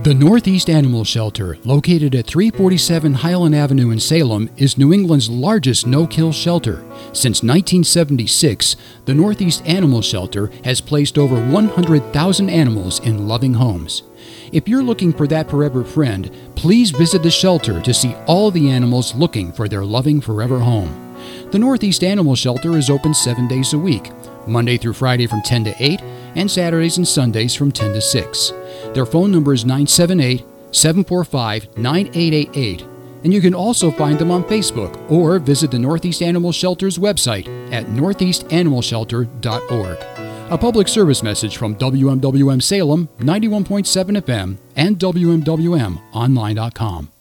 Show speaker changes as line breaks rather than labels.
The Northeast Animal Shelter, located at 347 Highland Avenue in Salem, is New England's largest no-kill shelter. Since 1976, the Northeast Animal Shelter has placed over 100,000 animals in loving homes. If you're looking for that forever friend, please visit the shelter to see all the animals looking for their loving forever home. The Northeast Animal Shelter is open 7 days a week, Monday through Friday from 10 to 8, and Saturdays and Sundays from 10 to 6. Their phone number is 978-745-9888, and you can also find them on Facebook or visit the Northeast Animal Shelter's website at northeastanimalshelter.org. A public service message from WMWM Salem, 91.7 FM, and WMWMonline.com.